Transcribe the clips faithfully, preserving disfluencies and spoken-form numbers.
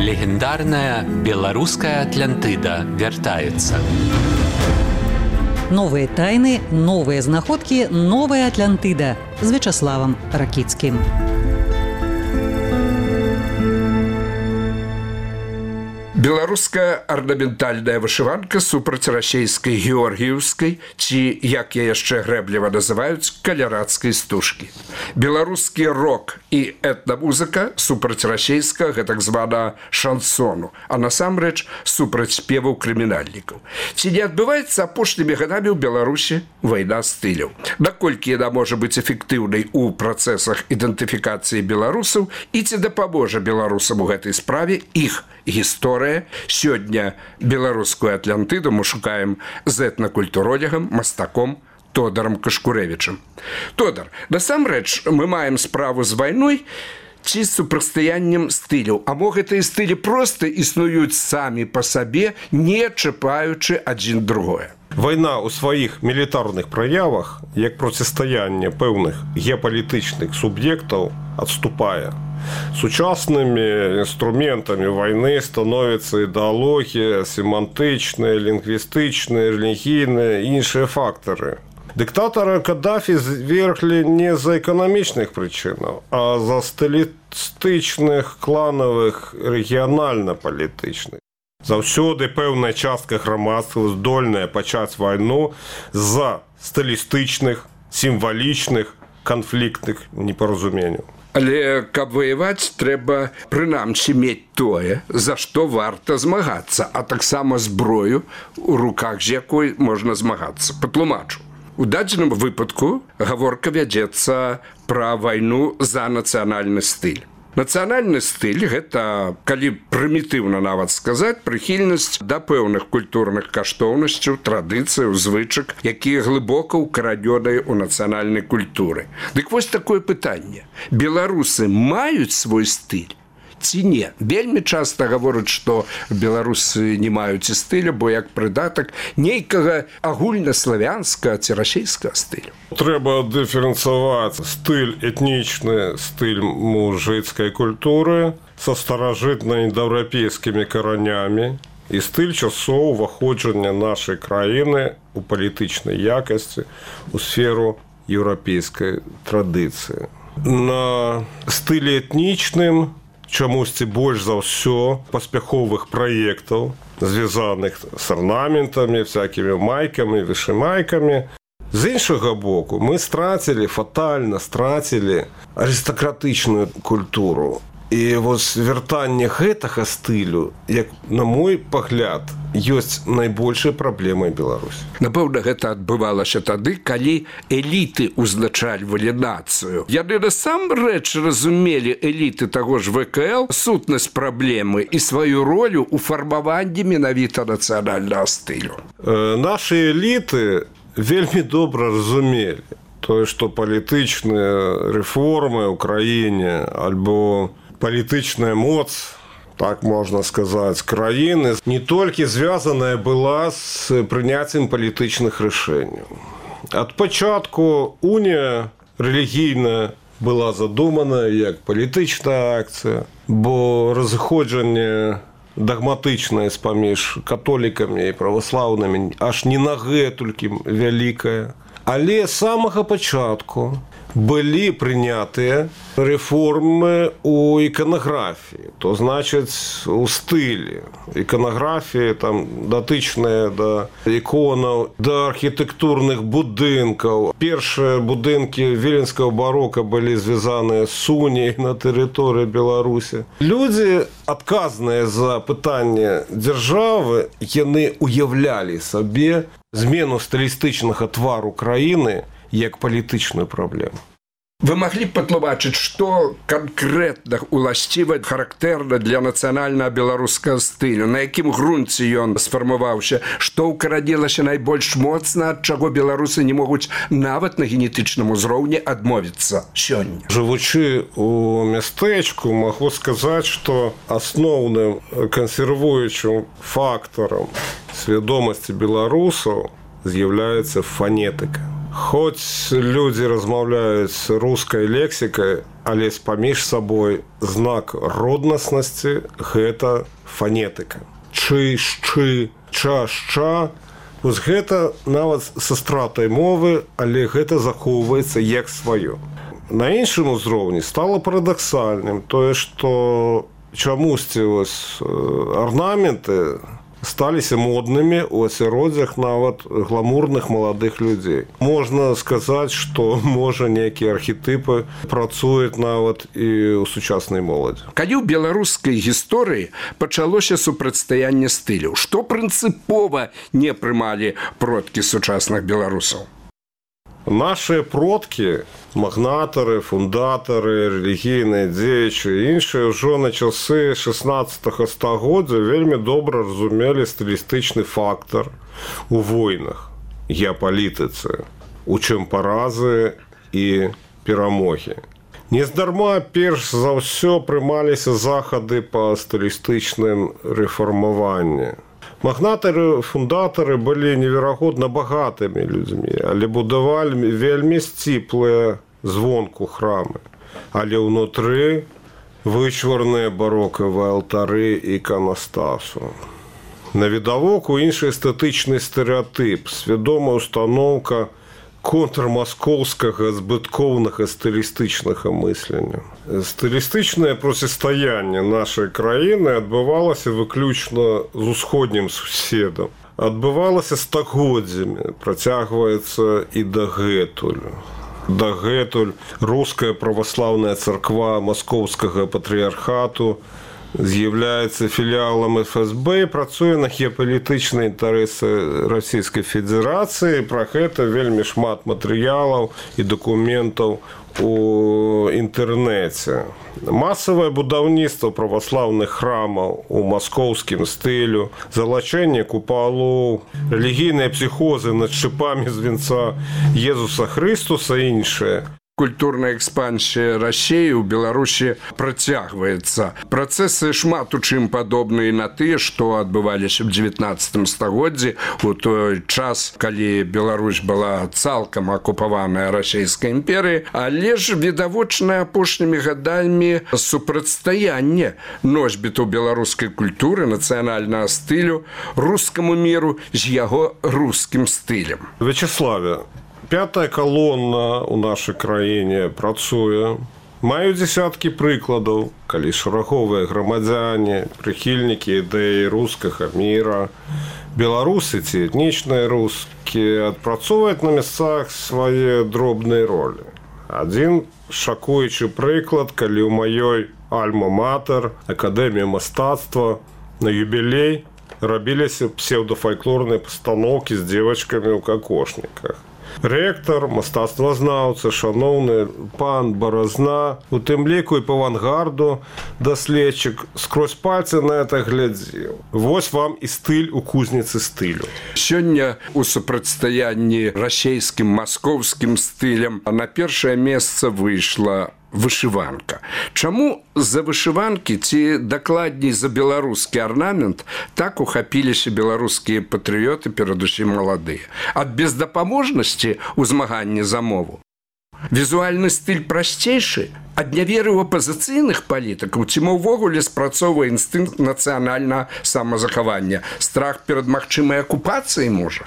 Легендарная белорусская Атлантида вяртаецца. Новые тайны, новые знаходкі, новая Атлантида з Вячаславам Ракіцкім. Беларуская арнаментальная вышыванка супраць расейскай георгіеўскай, ці, як я яшчэ грэбліва называюць, калярадскай стужкі. Беларускі рок і этнамузыка супраць расейскага, гэтак звана шансону, а насамрэч супраць спеваў крымінальнікаў. Ці не адбываецца апошнімі гадамі ў Беларусі вайна стыляў? Наколькі яна можа быць эфектыўнай у працэсах ідэнтыфікацыі беларусаў і ці дапаможа беларусам у гэтай справе іх гісторыя? Сёння беларускую Атлантыду мы шукаем з этнакультуролегам, мастаком Тодорам Кашкурэвічам. Тодар, насамрэч мы маем справу з вайной ці з супрацьстаяннем стыляў, а мо гэтыя стылі проста існуюць самі па сабе, не чапаючы адзін другое. Вайна ў сваіх мілітарных праявах, як процістаянне пэўных геапалітычных суб'ектаў, адступае. Сучаснымі інструментамі вайны становяцца ідэалогія, семантычныя, лінгвістычныя, рэлігійныя і іншыя фактары. Дыктатара Каддафі зверглі не з-за эканамічных прычынаў, а з-за стылістычных, кланавых, рэгіянальна-палітычных. Заўсёды пэўная частка грамадства здольная пачаць вайну з-за стылістычных, сімвалічных, канфліктных непаразуменняў. Але каб ваяваць, трэба прынамсі мець тое, за што варта змагацца, а таксама зброю, у руках з якой можна змагацца. Патлумачу. У дадзеным выпадку гаворка вядзецца пра вайну за нацыянальны стыль. Нацыянальны стыль – гэта, калі прымітыўна нават сказаць, прыхільнасць да пэўных культурных каштоўнасцяў, традыцыяў, звычак, якія глыбока ўкаранёныя ў нацыянальнай культуры. Дык вось такое пытанне. Беларусы маюць свой стыль ці не? Вельмі часта гавораць, што беларусы не маюць і стыля, бо як прыдатак нейкага агульнаславянскага ці расейскага стылю. Трэба дыферэнцыяваць стыль этнічны, стыль мужыцкай культуры са старажытна-індаеўрапейскімі каранямі і стыль часоў уваходжання нашай краіны ў палітычнай якасці ў сферу еўрапейскай традыцыі. На стылі этнічным чамусьці больш за ўсё паспяховых праектаў, звязаных з арнаментамі, всякімі майкамі, вышымайкамі. З іншага боку, мы страцілі, фатальна страцілі арыстакратычную культуру. І вось вяртанне гэтага стылю, як на мой пагляд, ёсць найбольшай праблемай Беларусі. Напэўна, гэта адбывалася тады, калі эліты ўзначальвалі нацыю. Яны насамрэч разумелі, эліты таго ж вэ ка эл, сутнасць праблемы і сваю ролю ў фармаванні менавіта нацыянальнага стылю. Э, нашы эліты вельмі добра разумелі тое, што палітычныя рэформы ў краіне альбо палітычная моц, так можна сказаць, краіны не толькі звязаная была з прыняццем палітычных рашэнняў. Ад пачатку унія рэлігійна была задумана як палітычная акцыя, бо разыходжанне дагматычнае паміж католікамі і праваслаўнымі аж не на гэтулькі вялікае. Але з самага пачатку былі прынятыя рэформы ў іканаграфіі, то значыць у стылі. Іканаграфіі там датычныя да іконаў, да архітэктурных будынкаў. Першыя будынкі віленскага барока былі звязаныя з уніяй на тэрыторыі Беларусі. Людзі, адказныя за пытанне дзяржавы, яны уяўлялі сабе змену стылістычнага твару краіны як палітычную праблему. Вы маглі б патлумачыць, што канкрэтна уласціва характэрна для нацыянальнага беларускага стылю, на якім грунце ён сфармаваўся, што ўкаранілася найбольш моцна, ад чаго беларусы не могуць нават на генетычным узроўні адмовіцца сёння. Жывучы ў мястэчку, магу сказаць, што асноўным кансервуючым фактарам свядомасці беларусаў з'яўляецца фанетыка. Хоць людзі размаўляюць рускай лексікай, але паміж сабой знак роднаснасці – гэта фанетыка. Чы, шчы, ча, шча. Вось гэта нават са стратай мовы, але гэта захоўваецца як сваё. На іншым узроўні стала парадаксальным тое, што чамусьці арнаменты сталіся моднымі ў асяроддзях нават гламурных маладых людзей. Можна сказаць, што, можа, нейкія архетыпы працуюць нават і ў сучаснай моладзі. Калі ў беларускай гісторыі пачалося супрацьстаянне стыляў, што прынцыпова не прымалі продкі сучасных беларусаў? Нашыя продкі, магнатары, фундатары, рэлігійныя дзеячы і іншыя ўжо на часы шаснаццатага стагоддзя вельмі добра разумелі стылістычны фактар у войнах, геапалітыцы, у чым паразы і перамогі. Нездарма перш за ўсё прымаліся захады па стылістычным рэфармаванні. Магнатары-фундатары былі неверагодна багатымі людзьмі, але будавалі вельмі сціплыя звонку храмы. Але ўнутры вычварныя барокавыя алтары іканастасу. Навідавоку іншы эстэтычны стэрэатып, свядомая устаноўка контрмаскоўскага збыткоўнага стылістычнага мыслення. Стылістычнае процістаянне нашай краіны адбывалася выключна з усходнім суседам. Адбывалася стагоддзямі, працягваецца і дагэтуль. Дагэтуль руская праваслаўная царква маскоўскага патрыярхату з'яўляецца філіалам эф эс бэ і працуе на геапалітычныя інтарэсы Расійскай Федэрацыі. Пра гэта вельмі шмат матэрыялаў і дакументаў у інтэрнэце. Масавае будаўніцтва праваслаўных храмаў у маскоўскім стылю, залачэнне купалоў, рэлігійныя псіхозы над шыпамі з венца Езуса Хрыстуса і іншае. Культурная экспансія Расіі ў Беларусі працягваецца. Працэсы шмат у чым падобныя на тыя, што адбываліся ў дзевятнаццатым стагоддзі, у той час, калі Беларусь была цалкам акупаваная Расійскай імперыяй, але ж відавочна апошнімі гадамі супрацьстаянне носьбітаў беларускай культуры, нацыянальнага стылю, рускаму міру з яго рускім стылем. Вячеславе, пятая калона ў нашай краіне працуе. Маю дзесяткі прыкладаў, калі шараговыя грамадзяне, прыхільнікі ідэі рускага міра, беларусы ці этнічныя рускія адпрацоўваюць на месцах свае дробныя ролі. Адзін шакуючы прыклад, калі ў маёй альма-матэр, акадэмія мастацтва, на юбілей рабіліся псеўдафальклорныя пастаноўкі з дзевачкамі ў какошніках. Рэктар, мастацтвазнаўца, шаноўны пан Баразна, у тым ліку і па авангарду даследчык, скрозь пальцы на это глядзеў. Вось вам і стыль у кузніцы стылю. Сёння у супрацьстаянні расійскім, маскоўскім стылем на першае месца выйшла вышыванка. Чаму за вышыванкі, ці дакладней за беларускі арнамент, так ухапіліся беларускія патрыёты, перадусім маладыя? Ад бездапаможнасці ў змаганні за мову? Візуальны стыль прасцейшы? Ад няверы ў апазіцыйных палітыкаў, ці мо ўвогуле спрацоўвае інстынкт нацыянальнага самазахавання? Страх перад магчымай акупацыяй, можа?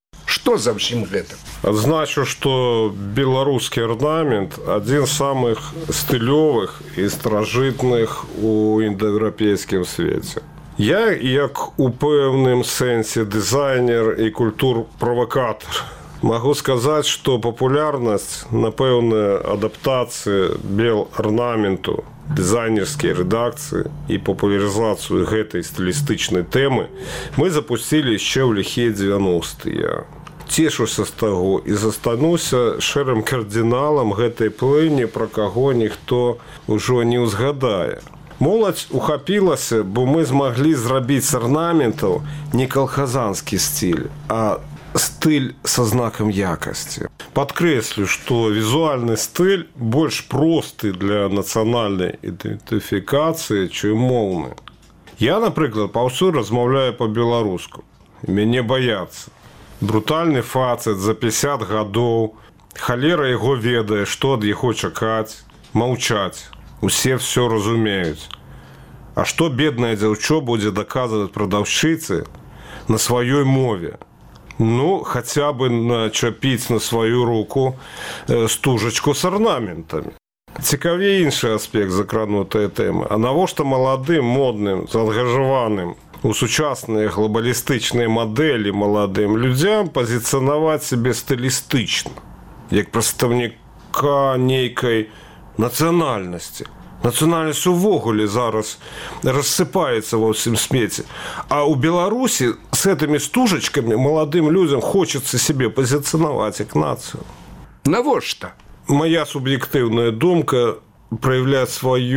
Што за ўсім гэтым? Адзначу, што беларускі арнамент адзін з самых стылёвых і старажытных у індаеўрапейскім свеце. Я, як у пэўным сэнсе дызайнер і культур-правакатар, магу сказаць, што папулярнасць, напэўна, адаптацыі бел-арнаменту, дызайнерскія рэдакцыі і папулярызацыю гэтай стылістычнай тэмы мы запусцілі яшчэ ў ліхія дзевяностыя. Цешуся з таго і застануся шэрым кардыналам гэтай плыні, пра каго ніхто ўжо не ўзгадае. Моладзь ухапілася, бо мы змаглі зрабіць з арнаментаў не калхазанскі стыль, а стыль са знакам якасці. Падкрэслю, што візуальны стыль больш просты для нацыянальнай ідэнтыфікацыі, чым моўны. Я, напрыклад, паўсюль размаўляю па-беларуску. Мяне баяцца. Брутальны фацэт за пятьдесят гадоў. Халера яго ведае, што ад яго чакаць. Маўчаць. Усе все разумеюць. А што беднае дзяўчо будзе даказваць прадаўшчыцы на сваёй мове? Ну, хаця бы начапіць на сваю руку стужачку з арнаментамі. Цікавей іншы аспект закранутая тэма. А навошта маладым, модным, заангажаваным у сучасныя глобалістычныя мадэлі маладым людзям пазіцыянаваць сябе стылістычна, як прадстаўніка нейкай нацыянальнасці. Нацыянальнасць увогуле зараз рассыпаецца ва ўсім свеце. А ў Беларусі з гэтымі стужачкамі маладым людзям хочацца сябе пазіцыянаваць як нацыю. Навошта? Моя суб'ектыўная думка праяўляе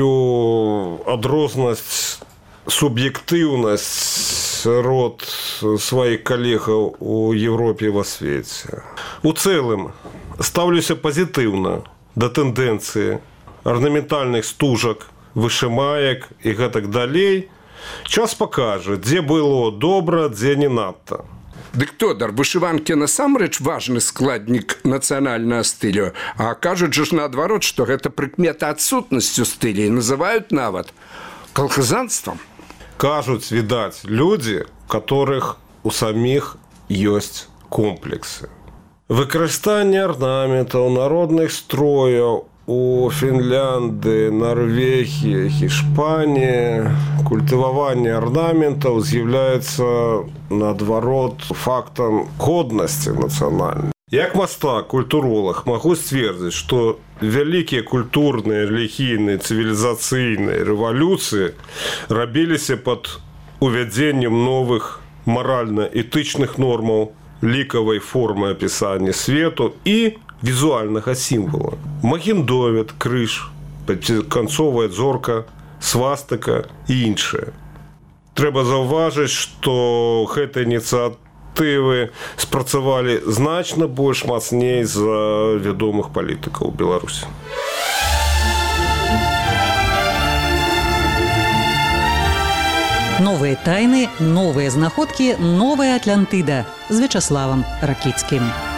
сваю адрознасць, суб'ектыўнасць род сваіх калегаў у Европе і ва свеце. У цэлым стаўлюся пазітыўна да тэндэнцыі арнаментальных стужак, вышымаек і гэтак далей. Час пакажа, дзе было добра, дзе не надта. Дык тодар, вышыванкі насамрэч важны складнік нацыянальнага стылю, а кажуць жа ж наадварот, што гэта прыкмета адсутнасцю стылі і называюць нават калхазанствам. Кажуць, відаць, людзі, у которых у саміх ёсць комплексы. Выкарыстанне арнаментаў, народных строяў у Фінляндыі, Нарвегіі, Іспаніі, культываванне арнаментаў з'яўляецца наадварот фактам годнасці нацыянальнай. Як мастак, культуролог магу сцвердзіць, што вялікія культурныя, рэлігійныя, цывілізацыйныя рэвалюцыі рабіліся пад увядзеннем новых маральна-этычных нормаў, лікавай формы апісання свету і візуальнага сімвала. Магіндовед, крыж, канцовая зорка, свастыка і іншае. Трэба заўважыць, што гэтыя ініцыятывы спрацавалі значна больш мацней за вядомых палітыкаў Беларусі. Новыя тайны, новыя знаходкі, новая Атлантыда з Вячаславам Ракіцкім.